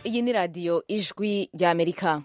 Iyi ni radiyo ijwi ry'Amerika.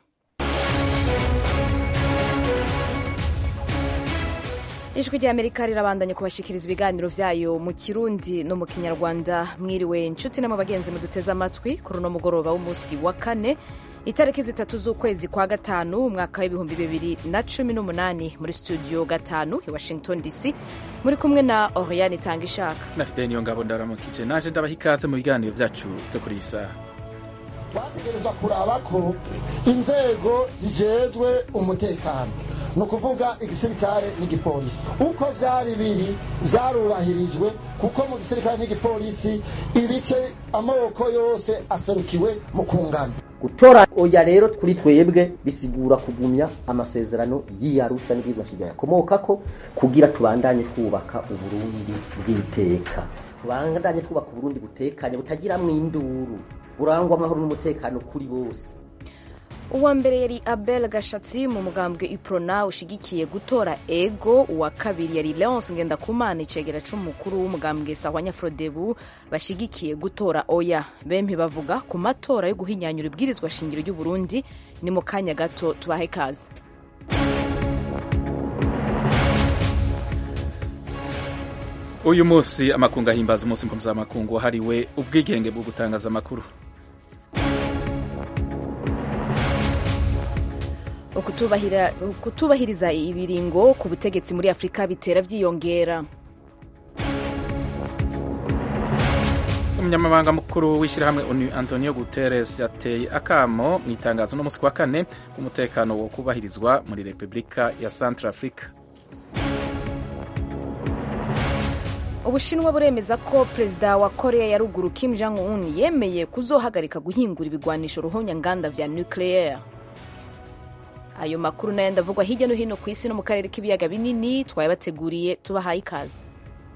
Ijwi ry'Amerika rirabandanya kubashikiriza ibiganiro vyayo mu Kirundi no mu Kinyarwanda. Mwiriwe nshuti na bagenzi muduteze amatwi kuri uno mugoroba w'umunsi wa kane itariki 3 z'ukwezi kwa gatanu umwaka w'ibihumbi 2018 muri studio gatanu i Washington DC muri kumwe na Oriane Tangishaka na Fideni Yongabo ndaramukije naje ndabaha ikaze mu biganiro vyacu byo kuri isa. Twategerezwa kuraba ko inzego zijejwe umutekano no kuvuga igisirikare n'igipolisi uko vyari biri vyarubahirijwe, kuko mu gisirikare n'igipolisi ibice amaboko yose aserukiwe mu kungana. Gutora oya rero kuri twebwe bisigura kugumya amasezerano y'Arusha n'ibizwa shijya yakomokako kugira tubandanye twubaka Uburundi bw'iteka, tubandanye twubaka Uburundi butekanye butagira mwinduru, burangwa amahoro n'umutekano kuri bose. Uwa mbere yari Abel Gashatsi mu mugambwe Iprona ushigikiye gutora ego, uwa kabiri yari Leonce Ngendakumana icegera c'umukuru w'umugambwe Sahwanya Frodebu bashigikiye gutora oya. Bempi bavuga ku matora yo guhinyanyura ibwirizwa shingiro ry'u Burundi. Ni mu kanya gato tubahe kazi. Uyu munsi amakungu ahimbaza umunsi mpuzamakungu wahariwe ubwigenge bwo gutangaza amakuru. Kutubahiriza ibiringo ku butegetsi muri Afrika bitera vyiyongera. Umunyamabanga mukuru w'ishirahamwe ONU Antonio Guterres yateye akamo mu itangazo no musi wa kane umutekano wo kubahirizwa muri Republika ya Centrafrica. Ubushinwa buremeza ko perezida wa Korea ya ruguru Kim Jong-un yemeye kuzohagarika guhingura ibigwanisho ruhonya nganda vya nucleaire. Ayo makuru nayo ndavugwa hirya no hino ku isi no mu karere k'ibiyaga binini twabateguriye tubahaye ikaze.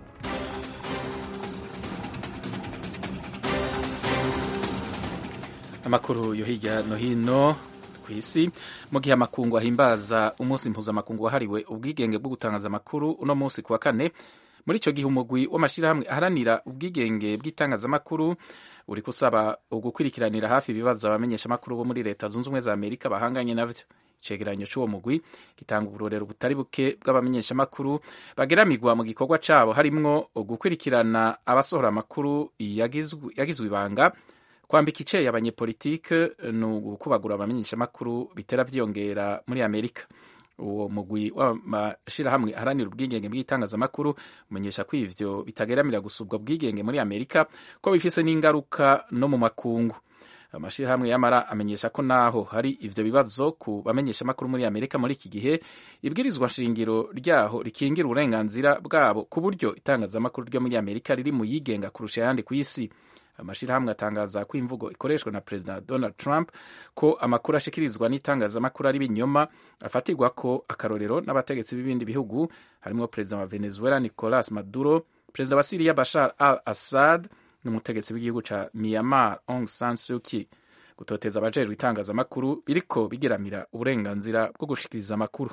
Amakuru yo hirya no hino ku isi mu gihe amakungu ahimbaza umunsi mpuzamakungu wahariwe ubwigenge bwo gutangaza amakuru uno munsi kuwa kane. Muri ico gihe umugwi w'amashirahamwe aharanira ubwigenge bw'itangazamakuru uri kusaba ugukurikiranira hafi ibibazo abamenyesha amakuru bo muri Leta Zunze Ubumwe za Amerika bahanganye navyo. Icegeranyo c'uwo mugwi gitanga uburorero butari buke bw'abamenyesha amakuru bageramirwa mu gikorwa cabo, harimwo gukurikirana abasohora amakuru yagizwe ibanga, kwambika iceye abanyepolitike no gukubagura abamenyesha amakuru bitera vyiyongera muri Amerika. Uwo mugwi w'amashirahamwe aharanira ubwigenge bw'itangazamakuru umenyesha ko ivyo bitageramira gusubwa bwigenge muri Amerika ko bifise n'ingaruka no mu makungu. Amashirahamwe yamara amenyesha ko naho hari ivyo bibazo ku bamenyesha amakuru muri Amerika muri iki gihe, ibwirizwa nshingiro ryaho rikingira uburenganzira bwabo ku buryo itangazamakuru ryo muri Amerika riri mu yigenga kurusha ayandi ku isi. Amashirahamwe atangaza ko imvugo ikoreshwa na President Donald Trump ko amakuru ashikirizwa n'itangazamakuru ari binyoma afatirwa ko akarorero n'abategetsi b'ibindi bihugu, harimo President wa Venezuela Nicolas Maduro, President wa Syria Bashar al-Assad n'umutegetsi w'igihugu ca Myanmar Aung San Suu Kyi. Gutoteza abajejwe itangazamakuru biriko bigeramira uburenganzira bwo gushikiriza amakuru.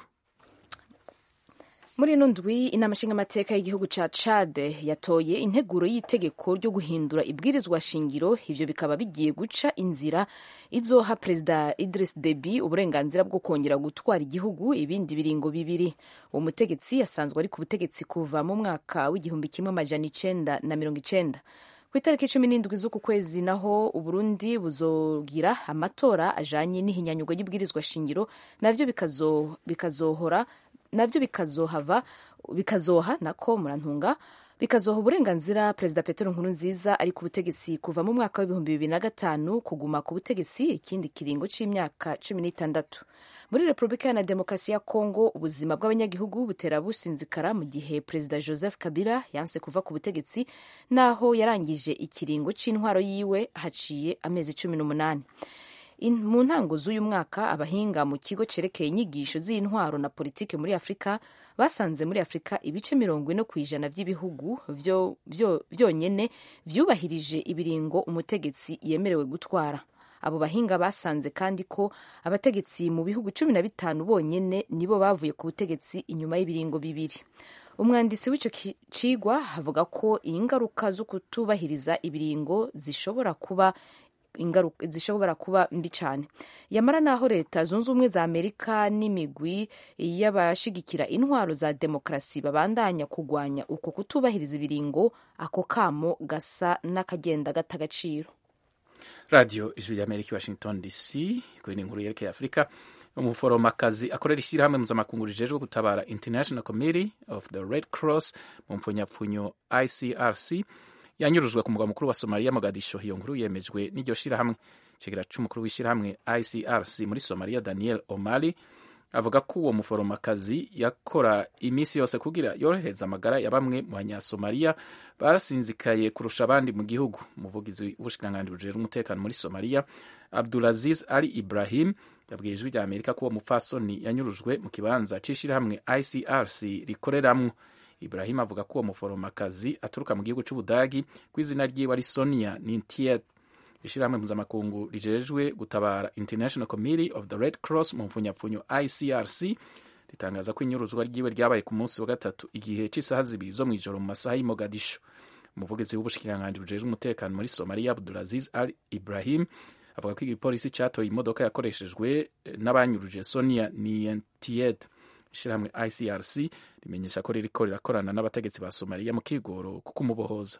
Muri ino ndwi inama nshingamateka y'igihugu ca Chad yatoye integuro y'itegeko ryo guhindura ibwirizwa shingiro. Ivyo bikaba bigiye guca inzira izoha Perezida Idriss Deby uburenganzira bwo kongera gutwara igihugu ibindi biringo bibiri. Uwo mutegetsi asanzwe ari ku butegetsi kuva mu mwaka w'1990. Ku itariki 17 z'uku kwezi naho Uburundi buzogira amatora ajanye n'ihinyanyurwa y'ibwirizwa shingiro, navyo bikazoha uburenganzira Perezida Petero Nkurunziza ari ku butegetsi kuva mu mwaka w'2005 kuguma ku butegetsi ikindi kiringo c'imyaka 16. Muri Republika ya Demokarasi ya Kongo ubuzima bw'abanyagihugu butera businzikara mu gihe Perezida Joseph Kabila yanse kuva ku butegetsi naho yarangije ikiringo c'intwaro yiwe haciye amezi 18. Mu ntango z'uyu mwaka abahinga mu kigo cerekeye inyigisho z'intwaro na politike muri Afrika basanze muri Afrika ibice 40% vy'ibihugu vyonyene vyubahirije ibiringo umutegetsi yemerewe gutwara. Abo bahinga basanze kandi ko abategetsi mu bihugu 15 bonyene nibo bavuye ku butegetsi inyuma y'ibiringo bibiri. Umwanditsi w'ico cigwa avuga ko ingaruka zo kutubahiriza ibiringo zishobora kuba zishobora kuba mbi cyane. Yamara naho leta zunze ubumwe za Amerika n'imigwi y'abashigikira intwaro za demokarasi babandanya kugwanya uko kutubahiriza ibiringo, ako kamo gasa n'akagenda gata agaciro. Radio Ijwi y'Amerika Washington DC, kuri inkuru yerekeye Afrika. Umuforomakazi akorera ishyirahamwe mpuzamakungu rijejwe gutabara International Committee of the Red Cross mu mpfunyapfunyo ICRC yanyurujwe ku mugwa mukuru wa Somalia Mogadisho. Iyo nkuru yemejwe n'iryo shyirahamwe. Icegera c'umukuru w'ishyirahamwe ICRC muri Somalia Daniel Omari avuga ko uwo muforomakazi yakora iminsi yose kugira yorohereza amagara ya bamwe mu banyasomalia barasinzikaye kurusha abandi mu gihugu. Umuvugizi w'ubushikiranganji bujejwe umutekano muri Somalia Abdulaziz Ali Ibrahim yabwiye Ijwi rya Amerika ko uwo mupfasoni yanyurujwe mu kibanza c'ishirahamwe ICRC rikoreramwo. Ibrahim avuga ko uwo muforomakazi aturuka mu gihugu c'Ubudagi, kw'izina ryiwe ari Sonia Nintiet. Ishirahamwe mpuzamakungu rijejwe gutabara International Committee of the Red Cross mu mfunyapfunyo ICRC ritangaza ko inyuruzwa ryiwe ryabaye ku munsi wa gatatu igihe c'isaha 2 zo mw'ijoro mu masaha y'i Mogadisho. Umuvugizi w'ubushikiranganji bujejwe umutekano muri Somalia Abdulaziz Al Ibrahim avuga ko igipolisi catoye imodoka yakoreshejwe n'abanyuruje Sonia Nientiet. Ishirahamwe ICRC rimenyesha ko ririko rirakorana n'abategetsi ba Somalia mu kigoro kuko umubohoza.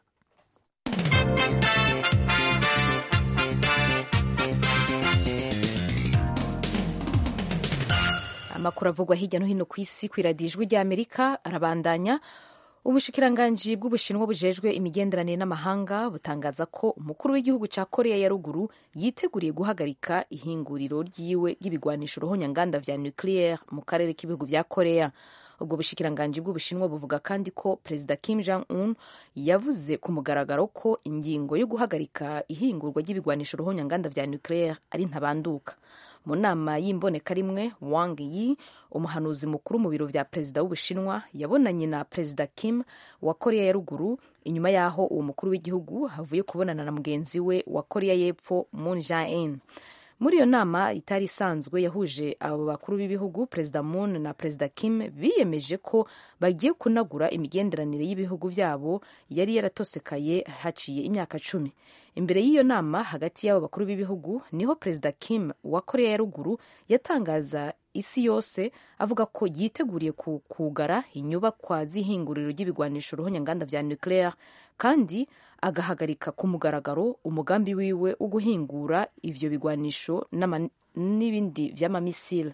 Amakuru avugwa hirya no hino ku isi ku iradiyo Ijwi rya Amerika arabandanya. Ubushikiranganji bw'Ubushinwa bujejwe imigenderanire n'amahanga butangaza ko umukuru w'igihugu ca Korea ya ruguru yiteguriye guhagarika ihinguriro ryiwe ry'ibigwanisho ruhonyanganda vya nucleaire mu karere k'ibihugu vya Korea. Ubwo bushikiranganji bw'Ubushinwa buvuga kandi ko Perezida Kim Jong-un yavuze ku mugaragaro ko ingingo yo guhagarika ihingurwa ry'ibigwanisho ruhonyanganda vya nucleaire ari ntabanduka. Mu nama y'imboneka rimwe, Wang Yi, umuhanuzi mukuru mu biro vya perezida w'Ubushinwa, yabonanye na Perezida Kim wa Korea ya ruguru inyuma yaho uwo mukuru w'igihugu havuye kubonana na mugenzi we wa Korea y'Epfo Moon Jae-in. Muri iyo nama itari isanzwe yahuje abo bakuru b'ibihugu, Perezida Moon na Perezida Kim biyemeje ko bagiye kunagura imigenderanire y'ibihugu vyabo yari yaratosekaye haciye imyaka 10. Imbere y'iyo nama hagati y'abo bakuru b'ibihugu niho Perezida Kim wa Korea ya ruguru yatangaza isi yose avuga ko yiteguriye kugara inyubakwa z'ihinguriro ry'ibigwanisho ruhonyanganda vya nucleaire kandi agahagarika ku mugaragaro umugambi wiwe wo guhingura ivyo bigwanisho n'ibindi vy'amamisile.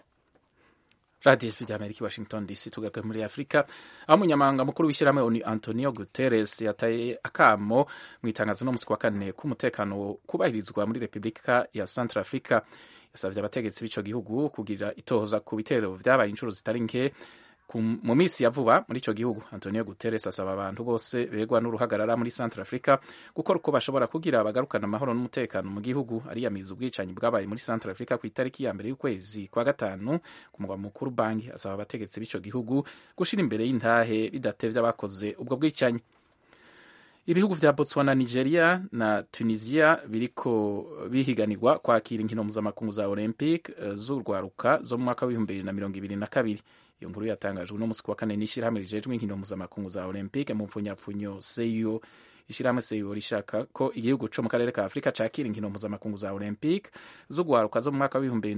Radio Ijwi rya Amerika Washington DC. Tugaruke muri Afrika aho umunyamabanga mukuru w'ishyirahamwe ONU Antonio Guterres yataye akamo mu itangazo no musi wa kane k'umutekano kubahirizwa muri Republika ya Centrafrica. Yasavye abategetsi b'ico gihugu kugira itohoza ku bitero vyabaye inshuro zitari nke mu misi ya vuba muri ico gihugu. Antonio Guterres asaba abantu bose begwa n'uruhagarara muri Centrafrica gukora uko bashobora kugira bagarukana amahoro n'umutekano mu gihugu. Ariyamiza ubwicanyi bwabaye muri Centrafrica ku itariki ya mbere y'ukwezi kwa gatanu ku mugwa mukuru Bangi. Asaba abategetsi b'ico gihugu gushira imbere y'intahe bidatevye abakoze ubwo bwicanyi. Ibihugu vya Botswana, Nigeria na Tunisia biriko bihiganirwa kwakira inkino mpuzamakungu za Olympic z'urwaruka zo mu mwaka w'2022. Iyo nkuru yatangajwe no musi wa kane n'ishirahamwe rijejwe inkino mpuzamakungu za Olympic mu mfunyapfunyo CEIO. Ishirahamwe CEIO rishaka ko igihugu co mu karere ka Afrika cakira inkino mpuzamakungu za Olympic z'urwaruka zo mu mwaka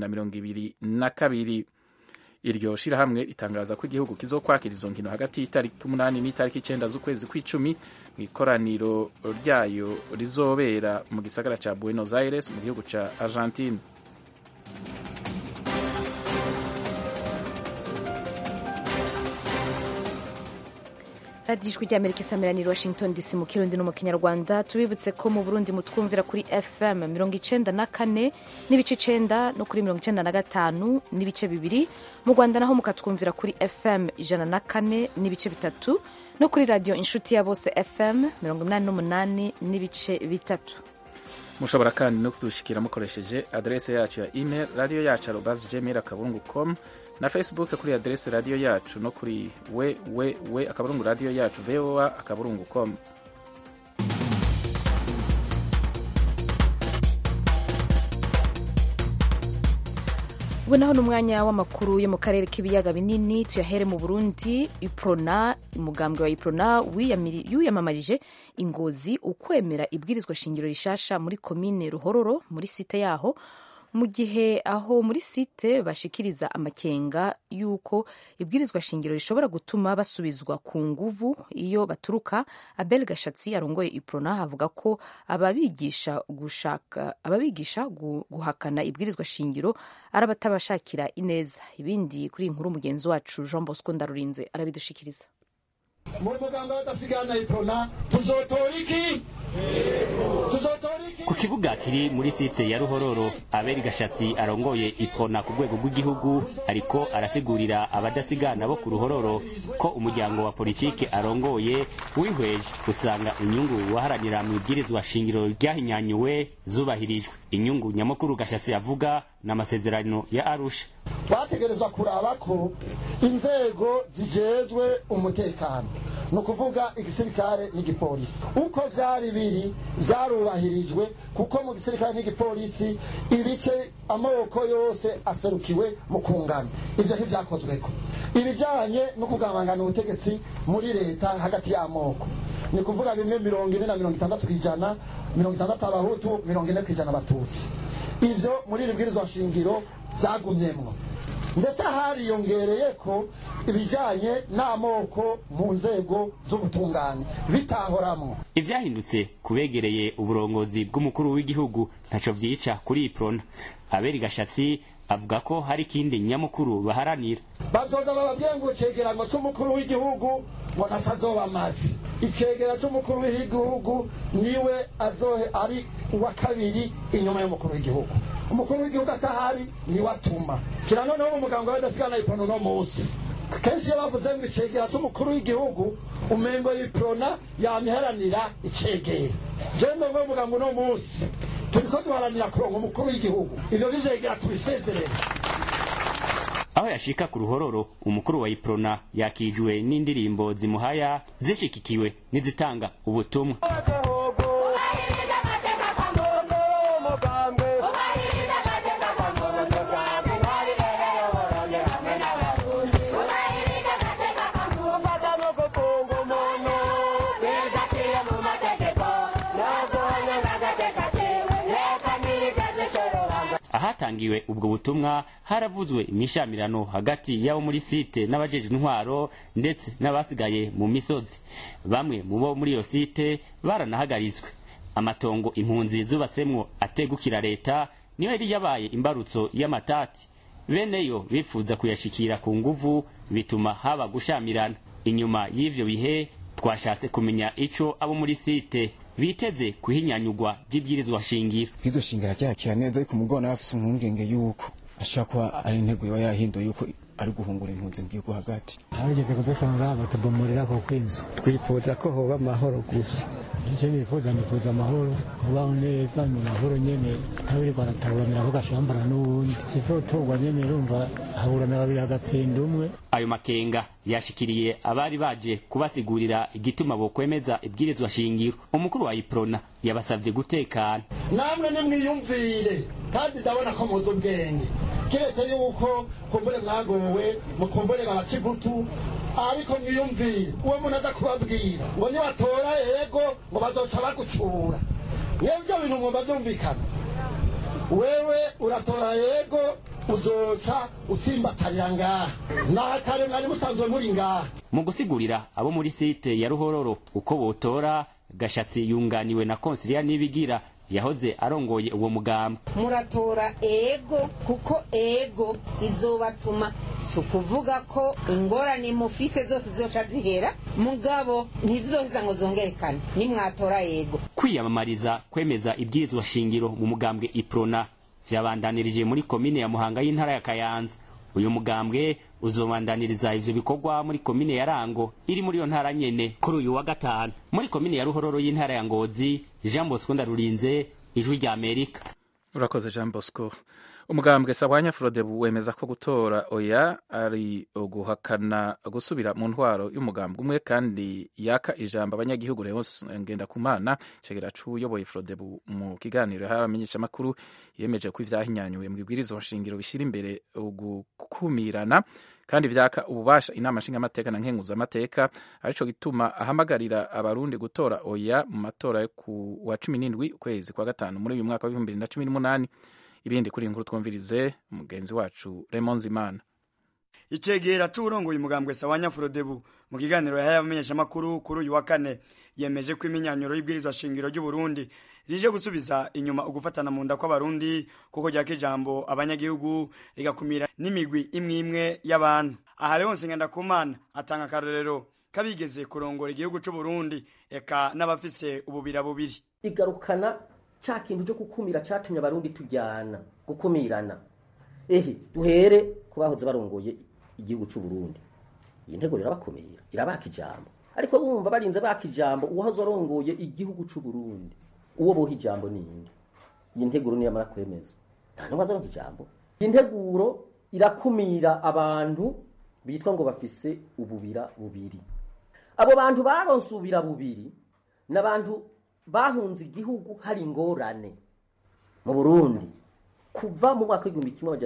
w'2022. Iryo shirahamwe ritangaza ko igihugu kizokwakira izo nkino hagati y'itariki 8 n'itariki 9 z'ukwezi kw'icumi mu ikoraniro ryayo rizobera mu gisagara ca Buenos Aires mu gihugu ca Argentine. Radio Ijwi rya Amerika isameranira Washington DC mu Kirundi no mu Kinyarwanda. Tubibutse ko mu Burundi mutwumvira kuri FM 94 n'ibice 9 no kuri 95 n'ibice 2. Mu Rwanda naho mukatwumvira kuri FM 104 n'ibice 3 no kuri radio Inshuti ya Bose FM 88 n'ibice 3. Mushobora kandi no kudushikira mukoresheje adresse yacu ya email radio@gmail.com na Facebook kuri adresse radio yacu no kuri radio yacu voa.com. ubu naho n'umwanya w'amakuru yo mu karere k'ibiyaga binini tuyahere mu Burundi. Iprona, umugambwe wa Iprona wiyamamarije Ingozi ukwemera ibwirizwa shingiro rishasha muri komine Ruhororo muri site yaho, mu gihe aho muri site bashikiriza amakenga yuko ibwirizwa shingiro rishobora gutuma basubizwa ku nguvu iyo baturuka. Abel Gashatsi arongoye Iprona avuga ko ababigisha guhakana ibwirizwa shingiro arabatabashakira ineza. Ibindi kuri inkuru mugenzi wacu Jean Bosco Ndarurinze arabidushikiriza. Muri muganga w'adasigana Iprona tuzotora iki? Ku kibuga kiri muri site ya Ruhororo, Abel Gashatsi arongoye Iprona ku rwego rw'igihugu ariko arasigurira abadasigana bo ku Ruhororo ko umuryango wa politike arongoye wihweje usanga inyungu waharanira mu ibwirizwa shingiro ryahinyanyuwe zubahirijwe. Inyungu nyamukuru Gashatsi avuga n'amasezerano ya Arusha. Bategerezwa kuraba ko inzego zijejwe umutekano, no kuvuga igisirikare n'igipolisi uko vyari biri vyarubahirijwe, kuko mu gisirikare n'igipolisi ibice amoko yose aserukiwe mu kungana. Ivyo ntivyakozweko. Ibijanye no kugabangana ubutegetsi muri leta hagati y'amoko, ni kuvuga bimwe 40 na 60%, 60 abahutu 40% abatutsi. Ivyo muri ibwirizwa shingiro vyagumyemwo, ndetse hariyongereye ko ibijanye n'amoko mu nzego z'ubutungane bitahoramwo. Ivyahindutse kubegereye uburongozi bw'umukuru w'igihugu ntaco vyica kuri Iprona. Abel Gashatsi avuga ko hari ikindi nyamukuru baharanira. Bazoza bababwiye ngo icegeranyo c'umukuru w'igihugu ngo natazoba amazi. Icegera c'umukuru w'igihugu niwe azohe ari uwa kabiri inyuma y'umukuru w'igihugu. Umukuru w'igihugu atahari ni watuma kira noneho umuganga w'adasigana Iprona no musi kenshi yabavuze ngo icegera c'umukuru w'igihugu umengo Iprona yamiharanira icegera. Je ndongo umuganga no musi turiko duharanira kurongo umukuru w'igihugu, ivyo bizegera tubisezerere. Aho yashika ku Ruhororo, umukuru wa Iprona yakijwe n'indirimbo zimuhaya zishikikiwe n'izitanga ubutumwa. Ahatangiwe ubwo butumwa haravuzwe imishamirano hagati y'abo muri site n'abajeje intwaro ndetse n'abasigaye mu misozi. Bamwe mu bo muri iyo site baranahagarizwe. Amatongo impunzi zubatsemwo ategukira leta niyo yari yabaye imbarutso y'amatati. Beneyo bifuza kuyashikira ku nguvu bituma haba gushamirana. Inyuma y'ivyo bihe twashatse kumenya ico abo muri site biteze kuhinyanyugwa by'ibwirizwa shingiro. Ibwirizwa shingiro cyakira neza ariko mugona afise umwungenge yuko ashaka kuba ari intego yo yahinduye yuko ari guhungura impunzi mbwirwa hagati. Abigeze kudusanga batubomorera ko kwinzu. Twifuza ko hoba amahoro gusa. Icyo nifuza amahoro, kubaho neza mu mahoro nyene, kabiri barataburanira ko gashambara n'ubundi. Kizotogwa nyene rumva haburana babiri hagatsinda umwe. Ayo makenga yashikiriye abari baje kubasigurira igituma bo kwemeza ibwirizwa shingiro. Umukuru wa Iprona yabasavye gutekana. Namwe nimwiyumvire kandi ndabona ko muzo ubwenge. Kiretse yuko kumbure mwagowe mukumbure babacivutu, ariko mwiyumvire uwo muntu aza kubabwira ngo nibatora yego ngo bazoca bagucura. Yebyo bintu ngo bavyumvikana. Wewe uratora yego uzoca utsimbatarira ngaha nakare mwari musanzwe muri ngaha. Mu gusigurira abo muri site ya Ruhororo uko botora, Gashatsi yunganiwe na Konsilia Nibigira yahoze arongoye uwo mugambwe. Muratora ego kuko ego izobatuma sukuvuga ko ingorane mufise zose zoca zihera, mugabo ntizizohiza ngo zongerekane nimwatora ego. Kwiyamamariza kwemeza ibwirizwa shingiro mu mugambwe Iprona vyabandanirije muri komine ya Muhanga y'intara ya Kayanza. Uyu mugambwe uzobandaniriza ivyo bikorwa muri komine ya Rango iri muri yo ntara nyene kuri uyu wa gatanu. Muri komine ya Ruhororo y'intara ya Ngozi, Jean Bosco Ndarurinze, Ijwi rya Amerika. Urakoze Jean Bosco. umugambwe Sahwanya Frodebu wemeza ko gutora oya ari guhakana gusubira mu ntwaro y'umugambwe umwe kandi yaka ijambo abanyagihugu. Leonce Ngendakumana cegera c'uyoboye Frodebu mu kiganiro y'abamenyesha makuru yemeje ko ivyahinyanyuwe mu bibwirizo nshingiro bishira imbere gukumirana kandi vyaka ububasha inama nshingamateka na nkenguzamateka, arico gituma ahamagarira abarundi gutora oya mu matora yo ku wa 17 ukwezi kwa gatanu muri uyu mwaka wa 2018. Ibindi kuri inkuru twumvirize umugenzi wacu Raymond Zimana. Icegera c'urongoye umugambwe Sahwanya Frodebu mu kiganiro yahaye abamenyesha makuru kuri uyu wa kane yemeje ko iminyanyuro y'ibwirizwa shingiro ry'u Burundi rije gusubiza inyuma ugufatana mu nda kw'abarundi kuko ryaka ijambo abanyagihugu rigakumira n'imigwi imwe y'abantu. Aha Leonce Ngendakumana atanga akarorero kabigeze kurongora igihugu c'u Burundi eka n'abafise ububira bubiri. Igarukana cha kintu cyo gukumira cyatumye abarundi tujyana gukumirana. Duhere kubahoze barongoye igihugu c'u Burundi. Iyi ntego rirabakumira, irabaka ijambo. Ariko urumva barinze baka ijambo uwahoze arongoye igihugu c'u Burundi. Uwo boha ijambo ninde? Iyi nteguro ni yamara kwemeza. Nta n'umwe azaronka ijambo. Iyi nteguro irakumira abantu bitwa ngo bafise ububira bubiri. Abo bantu baronse ububira bubiri n'abantu bahunze igihugu hari ingorane mu Burundi kuva mu mwaka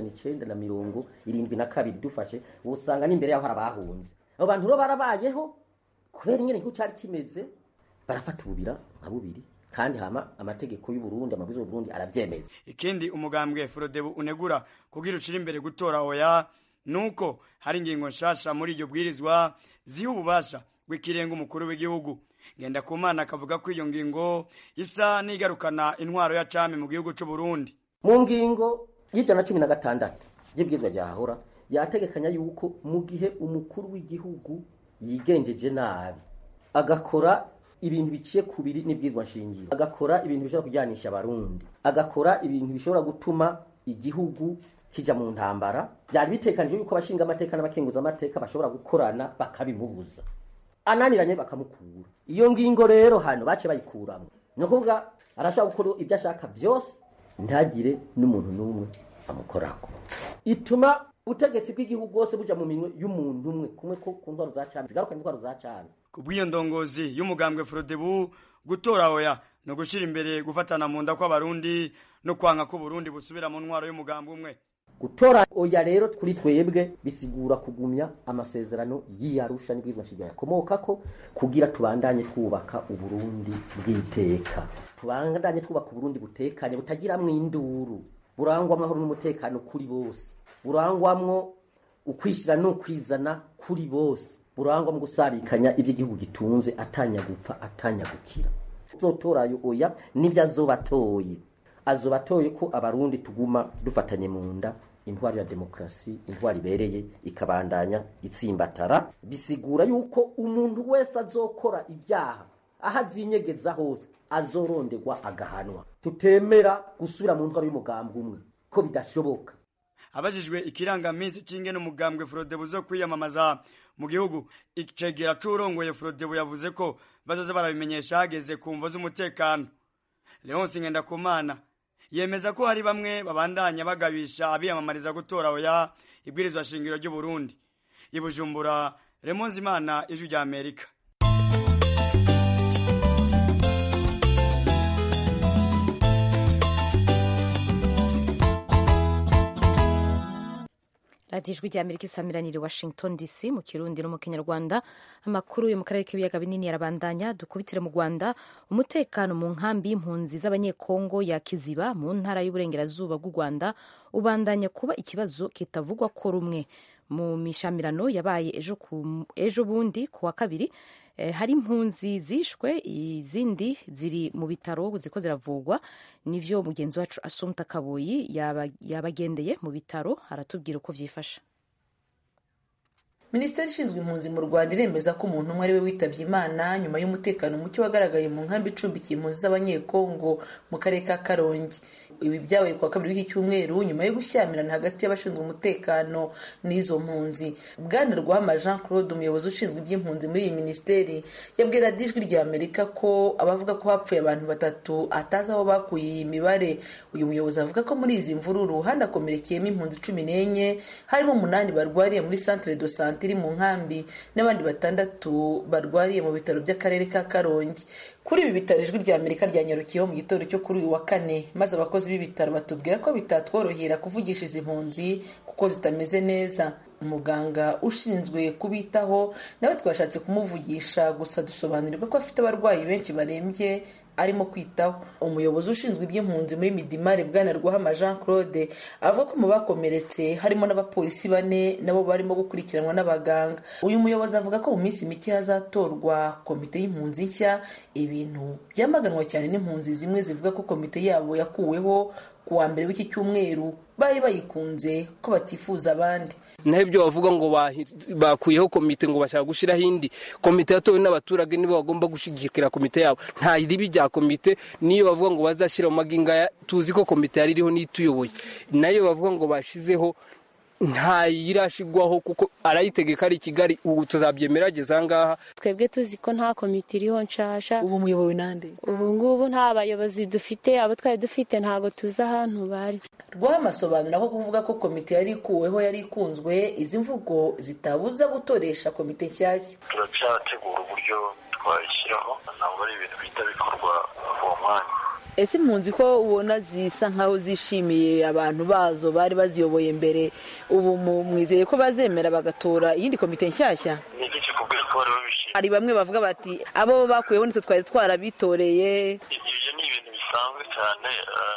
w'1972 dufashe usanga n'imbere yaho harabahunze. Abo bantu ro barabayeho kubera ingene igihugu cyari kimeze, barafata ububira nka bubiri kandi hama amategeko y'u Burundi amabwizo y'u Burundi aravyemeza. Ikindi umugambwe Frodebu unegura kugira ushira imbere gutora oya nuko hari ingingo nshasha muri iryo bwirizwa ziha ububasha bw'ikirenga umukuru w'igihugu. Ngendakumana akavuga ko iyo ngingo isa n'igarukana intwaro ya cami mu gihugu c'u Burundi. Mu ngingo y'ijana 16 y'ibwirizwa ryahora yategekanya yuko mu gihe umukuru w'igihugu yigenjeje nabi agakora ibintu biciye kubiri n'ibwirizwa nshingiro, agakora ibintu bishobora kujyanisha abarundi, agakora ibintu bishobora gutuma igihugu kija mu ntambara, byari bitekanije yuko abashinga amateka n'abakenguza amateka bashobora gukorana bakabimubuza, ananiranye bakamukura. Iyo ngingo rero hano bace bayikuramo, no kuvuga arashaka gukora ibyo ashaka byose ntagire n'umuntu n'umwe amukorako. Ituma ubutegetsi bw'igihugu bwose buja mu minwe y'umuntu umwe kumwe ko ku ntwaro za cami zigaruka intwaro za cami. Kubw'iyo ndongozi y'umugambwe Frodebu gutora oya no gushira imbere gufatana mu nda kw'abarundi no kwanka ko Burundi busubira mu ntwaro y'umugambwe umwe. Gutora oya rero kuri twebwe bisigura kugumya amasezerano y'Arusha n'ibwirizwa nshingiro yakomokako kugira tubandanye twubaka uburundi bw'iteka, tubandanye twubaka uburundi butekanye butagiramwe induru, burangwa amahoro n'umutekano kuri bose, burangwamwo ukwishira no kwizana kuri bose, burangwa mu gusabikanya iby'igihugu gitunze atanya gupfa atanya gukira. Uzotorayo oya nivyo azobatoye ko abarundi tuguma dufatanye mu nda intwari ya demokrasi, intwari ibereye ikabandanya itsimbatara. Bisigura yuko umuntu wese azokora ibyaha ahazinyegeza hose azorondegwa agahanwa. Tutemera gusubira mu ntwaro y'umugambwe umwe ko bidashoboka. Abajijwe ikirangaminsi c'ingene umugambwe Frodebu zo kwiyamamaza mu gihugu, icegera c'urongoye Frodebu yavuze ko bazoza barabimenyesha hageze ku mvo z'umutekano. Leonce Ngendakumana yemeza ko hari bamwe babandanya bagabisha abiyamamariza gutora oya ibwirizwa shingiro ry'u Burundi. I Bujumbura, Raymond Zimana, Ijwi rya Amerika. Radio Ijwi rya Amerika isamiranire Washington DC mu Kirundi no mu Kinyarwanda. Amakuru yo mu karere k'ibiyaga binini yarabandanya. Dukubitire mu Rwanda. Umutekano mu nkambi y'impunzi z'abanyekongo ya Kiziba mu ntara y'uburengerazuba bw'u Rwanda ubandanya kuba ikibazo kitavugwa ko rumwe. Mu mishamirano yabaye ejo bundi kuwa kabiri, hari impunzi zishwe, izindi ziri mu bitaro ziko ziravugwa. Nivyo mugenzi wacu Assumpta Kaboyi yabagendeye mu bitaro aratubwira uko vyifasha. Minisiteri ishinzwe impunzi mu Rwanda iremeza ko umuntu umwe ari we witabye Imana nyuma y'umutekano muke wagaragaye mu nkambi icumbikiye impunzi z'abanyekongo mu karere ka Karongi. Ibi byabaye kuwa kabiri w'iki cyumweru nyuma yo gushyamirana hagati y'abashinzwe umutekano n'izo mpunzi. Bwana Rwahama Jean Claude, umuyobozi ushinzwe iby'impunzi muri iyi minisiteri, yabwira Ijwi rya Amerika ko abavuga ko hapfuye abantu 3 atazi aho bakuye iyi mibare. Uyu muyobozi avuga ko muri izi mvururu hanakomerekeyemo impunzi 14, harimo 8 barwariye muri centre de santé iri mu nkambi n'abandi 6 barwariye mu bitaro by'akarere ka Karongi. Kuri ibi bitaro Ijwi rya Amerika ryanyarukiyeho mu gitondo cyo kuri uyu wa kane, maze abakozi b'ibitaro batubwira ko bitatworohera kuvugisha izi mpunzi kuko zitameze neza. Umuganga ushinzwe kubitaho nawe twashatse kumuvugisha, gusa dusobanurirwa ko afite abarwayi benshi barembye arimo kwitaho. Umuyobozi ushinzwe iby'impunzi muri Midimari Bwana Rwahama Jean Claude avuga ko mu bakomeretse harimo n'abapolisi 4 nabo barimo gukurikiranwa n'abaganga. Uyu muyobozi avuga ko mu minsi mike hazatorwa komite y'impunzi nshya, ibintu byamaganwa cyane n'impunzi zimwe zivuga ko komite yabo yakuweho kuwa mbere w'iki cyumweru bari bayikunze ko batifuza abandi. Naho ibyo bavuga ngo bakuyeho komite ngo bashaka gushiraho indi komite yatowe n'abaturage nibo bagomba gushigikira komite yabo. Nta ribi rya komite niyo bavuga ngo bazashira mu maginga, tuzi ko komite yari iriho n'ituyoboye, nayo bavuga ngo bashizeho nta yirashigwaho kuko arayitegeka ari Kigali. Ubu tuzabyemera geza ngaha. Twebwe tuzi ko nta komite iriho nshasha. Ubu muyobowe nande? Ubu ngubu nta bayobozi dufite, abo twari dufite ntago tuzi ahantu bari. Rwamasobanura ko kuvuga ko komite yari ikuweho yari ikunzwe, izi mvugo zitabuza gutoresha komite nshyashya. Turacyategura uburyo twayishyiraho, ntabwo ari ibintu bihita bikorwa uwo mwanya. Ese impunzi ko ubona zisa nkaho zishimiye abantu bazo bari baziyoboye mbere, ubu mwizeye ko bazemera bagatora iyindi komite nshyashya? Ni iki kikubwira ko bari babishimiye? Hari bamwe bavuga bati abo bakuyeho nitwe twari twarabitoreye. Ibyo ni ibintu bisanzwe cyane,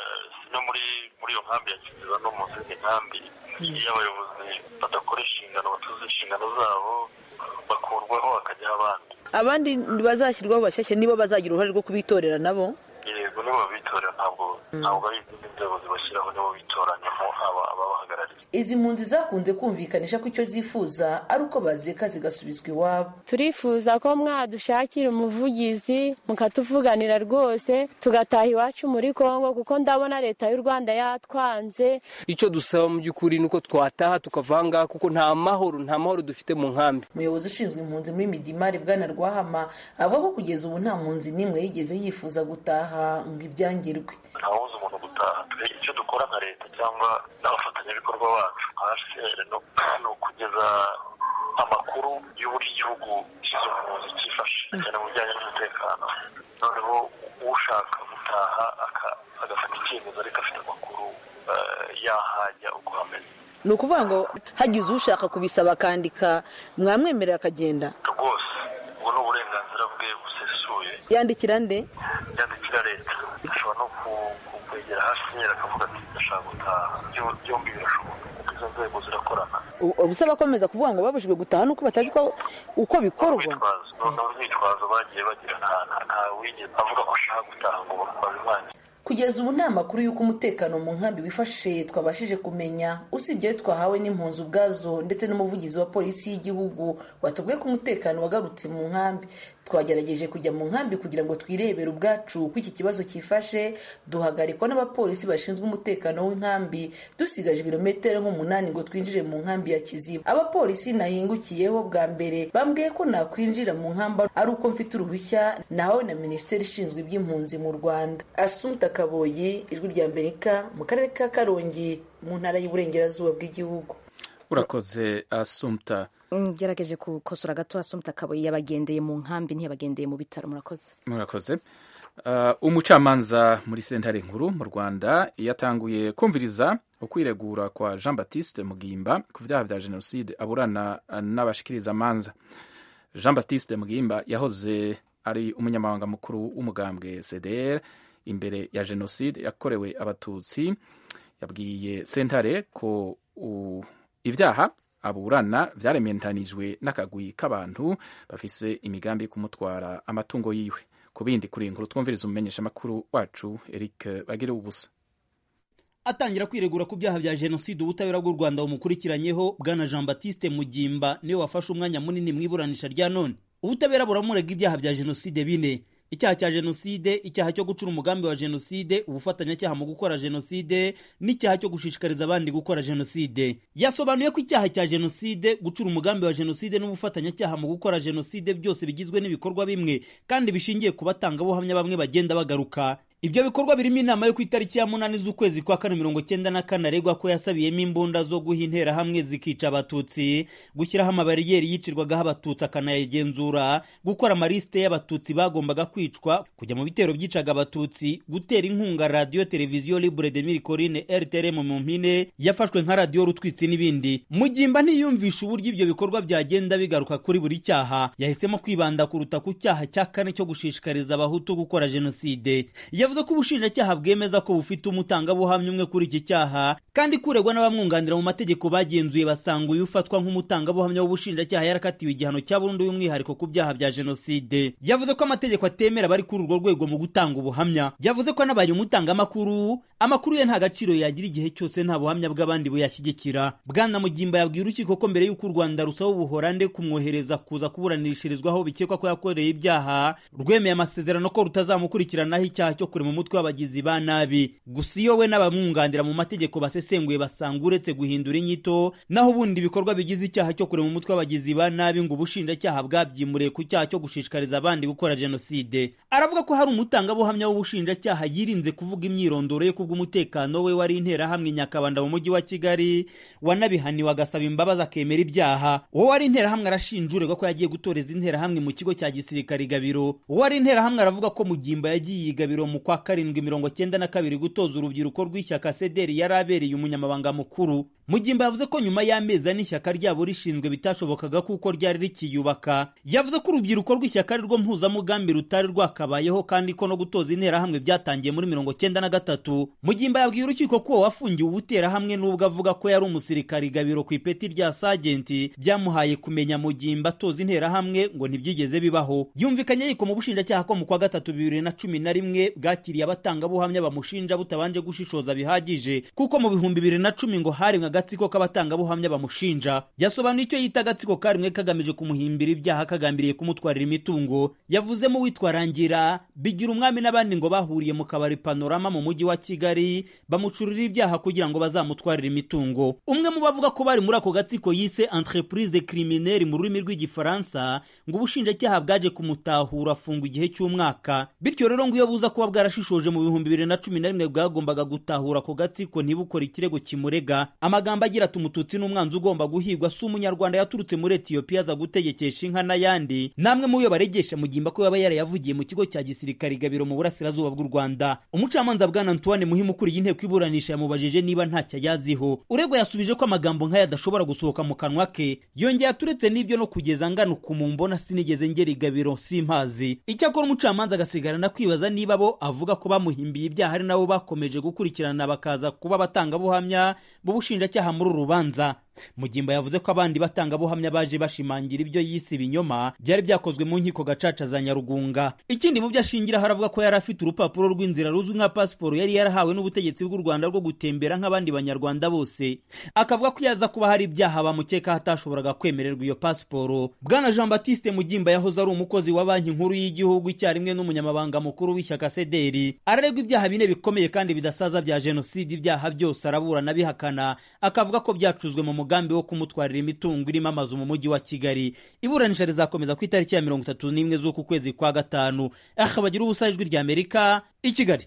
no muri iyo nkambi ya Kiziba no mu zindi nkambi, iyo abayobozi badakoresha inshingano, batuzuza inshingano zabo, bakurwaho hakajyaho abandi bazashyirwaho bashyashya, nibo bazagira uruhare rwo kubitorera nabo. Yego, nibo bitorera, ntabwo ari izindi nzego zibashyiraho, nibo bitoranyamo ababahagarariye. Izi mpunzi zakunze kumvikanisha ko icyo zifuza ari uko bazireka zigasubizwa iwabo. Turifuza ko mwadushakira umuvugizi mukatuvuganira rwose tugataha iwacu muri Kongo, kuko ndabona leta y'u Rwanda yatwanze. Icyo dusaba mu by'ukuri nuko twataha tukavanga, kuko nta mahoro dufite mu nkambi. Umuyobozi ushinzwe impunzi muri Midimari Bwana Rwahama avuga ko kugeza ubu nta mpunzi n'imwe yigeze yifuza gutaha ngo ibyangirwe. Ntawuzi umuntu gutaha. Icyo dukora nka leta cyangwa n'abafatanyabikorwa bacu HCR no kugeza amakuru y'uburyo igihugu cy'izo mpunzi cyifashe cyane mu bijyanye n'umutekano. Noneho ushaka gutaha agafata icyemezo ariko afite amakuru yahajya uko hameze. Ni ukuvuga ngo hagize ushaka kubisaba akandika mwamwemerera akagenda? Rwose ubu ni uburenganzira bwe busesuye. Yandikira nde? Yandikira leta. Ashobora no kwegera HCR akavuga ati ndashaka gutaha. Byombi birashoboka, izo nzego zirakorana. Ubusaba akomeza kuvuga ngo babujijwe gutaha nuko batazi ko uko bikorwa. Urwitwazo bagiye bagira, nta wigeze avuga ko ashaka gutaha ngo babimwanye. Kugeza ubu nta makuru y'uko umutekano mu nkambi wifashe twabashije kumenya, usibye twahawe n'impunzi ubwazo ndetse n'umuvugizi wa polisi y'igihugu watubwiye ko umutekano wagarutse mu nkambi. Twagerageje kujya mu nkambi kugira ngo twirebere ubwacu ko iki kibazo cyifashe, duhagarikwa n'abapolisi bashinzwe umutekano w'inkambi dusigaje ibirometero nk'umunani ngo twinjire mu nkambi ya Kiziba. Abapolisi nahingukiyeho bwa mbere bambwiye ko nakwinjira mu nkambi ari uko mfite uruhushya nahawe na Minisiteri ishinzwe iby'impunzi mu Rwanda. Assumpta Kaboyi, Ijwi rya Amerika, mu karere ka Karongi mu ntara y'Uburengerazuba bw'igihugu. Urakoze Assumpta. Gerageje gukosora gato. Assumpta Kaboyi yabagendeye mu nkambi ntiyabagendeye mu bitaro. Murakoze. Umucamanza muri sentare nkuru mu Rwanda yatanguye kumviriza ukwiregura kwa Jean Baptiste Mugimba ku vyaha vya jenoside aburana n'abashikiriza amanza. Jean Baptiste Mugimba yahoze ari umunyamabanga mukuru w'umugambwe CDR imbere ya jenoside yakorewe abatutsi. Yabwiye sentare ko ivyaha aburana vyarementanijwe n'akagwi k'abantu bafise imigambi kumutwara amatungo yiwe. Ku bindi kuri inkuru twumviriza umumenyesha makuru wacu Eric Bagire ubusa. atangira kwiregura ku byaha bya jenoside ubutabera bw'u Rwanda bumukurikiranyeho. Bwana Jean Baptiste Mugimba niwe wafashe umwanya munini mu iburanisha rya none. Ubutabera buramurega ibyaha bya jenoside 4: icyaha cya jenoside, icyaha cyo gucura umugambi wa jenoside, ubufatanyacyaha mu gukora jenoside, n'icyaha cyo gushishikariza abandi gukora jenoside. Yasobanuye ko icyaha cya jenoside, gucura umugambi wa jenoside n'ubufatanyacyaha mu gukora jenoside byose bigizwe n'ibikorwa bimwe kandi bishingiye ku batangabuhamya bamwe bagenda bagaruka. Ibyo bikorwa birimo inama yo ku itariki ya 8 z'ukwezi kwa 1994 aregwa ko yasabiyemo imbunda zo guha interahamwe zikica abatutsi, gushyiraho amabariyeri yicirwagaho abatutsi akanayagenzura, gukora amarisite y'abatutsi bagombaga kwicwa, kujya mu bitero byicaga abatutsi, gutera inkunga radio televiziyo Libre de Mille RTRM mu mpine yafashwe nka radio rutwitsi n'ibindi. Mugimba ntiyumvisha uburyo ibyo bikorwa byagenda bigaruka kuri buri cyaha. Yahisemo kwibanda kuruta ku cyaha cya 4 cyo gushishikariza abahutu gukora jenoside. Yavuze ko ubushinjacyaha bwemeza ko bufite umutangabuhamya umwe kuri iki cyaha, kandi kuregwa n'abamwunganira mu mategeko bagenzuye basanga uyu ufatwa nk'umutangabuhamya w'ubushinjacyaha yarakatiwe igihano cya burundu y'umwihariko ku byaha bya jenoside. Yavuze ko amategeko atemera bari kuri urwo rwego mu gutanga ubuhamya. Yavuze ko n'abaye umutangamakuru, amakuru ye nta gaciro yagira igihe cyose nta buhamya bw'abandi buyashyigikira. Bwana Mugimba yabwiye urukiko ko mbere y'uko u Rwanda rusaba ubuhorande kumwohereza kuza kuburanishirizwaho bikekwa ko yakoreye ibyaha, rwemeye amasezerano ko rutazamukurikiranaho icyaha cyo mu mutwe w'abagizi ba nabi. Gusa iyo we n'abamwunganira mu mategeko basesenguye basanga uretse guhindura inyito, naho ubundi ibikorwa bigize icyaha cyo kurema umutwe w'abagizi ba nabi ngo ubushinjacyaha bwabyimuriye ku cyaha cyo gushishikariza abandi gukora jenoside. Aravuga ko hari umutangabuhamya w'ubushinjacyaha yirinze kuvuga imyirondoro ye kubw'umutekano we wari interahamwe Nyakabanda mu mujyi wa Kigali, wanabihaniwe agasaba imbabazi akemera ibyaha. Uwo wari interahamwe arashinja uregwa ko yagiye gutoreza interahamwe mu kigo cya gisirikare Gabiro. Uwo wari interahamwe aravuga ko Mugimba yagiye i Gabiro mu kwa 792 gutoza urubyiruko rw'ishyaka Sederi yari abereye umunyamabanga mukuru. Mugimba yavuze ko nyuma y'amezi n'ishyaka ryabo rishinzwe bitashobokaga kuko ryari rikiyubaka. Yavuze ko urubyiruko rw'ishyaka rwo mpuzamugambi rutari rwakabayeho kandi ko no gutoza interahamwe byatangiye muri 1993. Mugimba yabwiye urukiko ko wafungiwe ubuterahamwe n'ubwo avuga ko yari umusirikari Gabiro ku ipeti rya sajenti, byamuhaye kumenya Mugimba atoza interahamwe ngo ntibyigeze bibaho. Yumvikanye yiko mu bushinjacyaha ko mu kwa 2011 bwakiriye abatangabuhamya bamushinja butabanje gushishoza bihagije, kuko mu 2010 ngo hari agatsiko k'abatangabuhamya bamushinja. Yasobanuye icyo yita agatsiko karimwe kagamije kumuhimbira ibyaha kagambiriye kumutwarira imitungo. Yavuzemo witwa Rangira, Bigira umwami n'abandi ngo bahuriye mu kabari Panorama mu mujyi wa Kigali bamucurira ibyaha kugira ngo bazamutwarira imitungo. Umwe mu bavuga ko bari muri ako gatsiko yise entreprise criminelle mu rurimi rw'igifaransa, ngo ubushinjacyaha bwaje kumutahura afungwa igihe cy'umwaka. Bityo rero ngo iyo buza kuba bwarashishoje mu 2011 bwagombaga gutahura ako gatsiko ntibukore ikirego kimurega. Amagambo agira ati umututsi n'umwanzi ugomba guhigwa, si umunyarwanda yaturutse muri Ethiopia aza gutegekesha inka n'ayandi. Namwe mu yo baregesha Mugimba ko yaba yarayavugiye mu kigo cya gisirikare Gabiro mu burasirazuba bw'u Rwanda. Umucamanza Bwana Antoine Muhimu kuri inteko iburanisha yamubajije niba ntacyo yaziho. Uregwa yasubije ko amagambo nk'aya adashobora gusohoka mu kanwa ke. Yongeye aturetse n'ibyo no kugeza ngano kumumbona sinigeze ngera Gabiro simpazi. Icyakora umucamanza agasigarana kwibaza niba bo avuga ko bamuhimbiye ibyaha ari nabo bakomeje gukurikirana bakaza kuba batangabuhamya b'ubushinjacyaha muri urubanza. Mugimba yavuze ko abandi batangabuhamya baje bashimangira ibyo yise ibinyoma byari byakozwe mu nkiko gacaca za Nyarugunga. Ikindi mu byo ashingira haravuga ko yari afite urupapuro rw'inzira ruzwi nka pasiporo yari yarahawe n'ubutegetsi bw'u Rwanda rwo gutembera nk'abandi banyarwanda bose. Akavuga ko yaza kuba hari ibyaha bamukeka hatashoboraga kwemererwa iyo pasiporo. Bwana Jean Baptiste Mugimba yahoze ari umukozi wa banki nkuru y'igihugu icyarimwe n'umunyamabanga mukuru w'ishyaka Sederi. Araregwa ibyaha bine bikomeye kandi bidasaza bya jenoside. Ibyaha byose araburana bihakana, akavuga ko byacuzwe mu mugambi wo kumutwarira imitungo irimo amazu mu mujyi wa Kigali. Iburanisha rizakomeza ku itariki ya 31 z'uku kwezi kwa gatanu. Bagira ubusa ijwi rya Amerika i Kigali.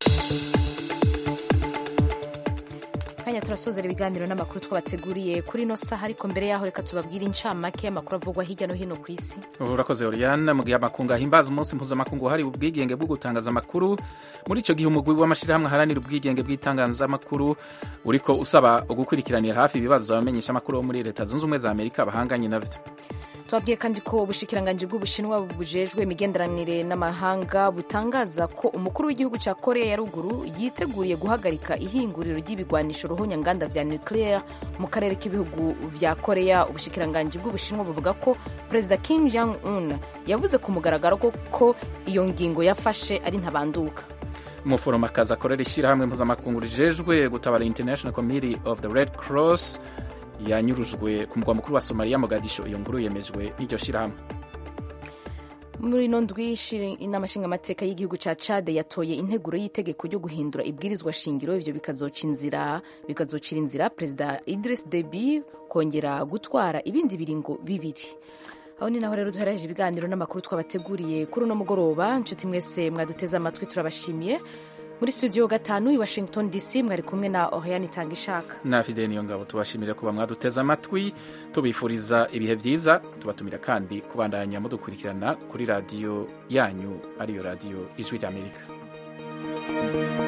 Kanya turasozera ibiganiro n'amakuru twabateguriye kuri no saha, ariko mbere yaho reka tubabwire incamake y'amakuru avugwa hirya no hino ku isi. Urakoze Oriana. Mu gihe amakungu ahimbaza umunsi mpuzamakungu hari ubwigenge bwo gutangaza amakuru, muri icyo gihe umugwi w'amashirahamwe haranira ubwigenge bw'itangazamakuru uriko usaba ugukurikiranira hafi ibibazo abamenyesha amakuru bo muri Leta Zunze Ubumwe za Amerika bahanganye navyo. Twabwiye kandi ko ubushikiranganje bw'Ubushinwa bujejwe imigenderanire n'amahanga butangaza ko umukuru w'igihugu cya Korea ya ruguru yiteguriye guhagarika ihinguriro ry'ibigwanisho ruhonyanganda vya nucleaire mu karere k'ibihugu vya Korea. Ubushikiranganje bw'Ubushinwa buvuga ko Perezida Kim Jong-un yavuze ku mugaragaro ko iyo ngingo yafashe ari ntabanduka. umuforomokazi akorera ishyirahamwe mpuzamakungu rijejwe gutabara International Committee of the Red Cross yanyurujwe ku mugwa mukuru wa Somalia Mogadisho. Iyo nkuru yemejwe n'iryo shyirahamwe. Muri ino ndwi inama nshingamateka y'igihugu ca Chad yatoye integuro y'itegeko ryo guhindura ibwirizwa shingiro. Ivyo bikazocira inzira Perezida Idris Deby kongera gutwara ibindi biringo bibiri. Aho ni naho rero duhereje ibiganiro n'amakuru twabateguriye kuri uno mugoroba. Nshuti mwese mwaduteze amatwi turabashimiye. Muri studio 5 i Washington DC mwari kumwe na Oriane Tangishaka na Fidel Niyongabo. Tubashimire kuba mwaduteze amatwi, tubifuriza ibihe vyiza, tubatumira kandi kubandanya mudukurikirana kuri radio yanyu ariyo radio Ijwi ry'Amerika.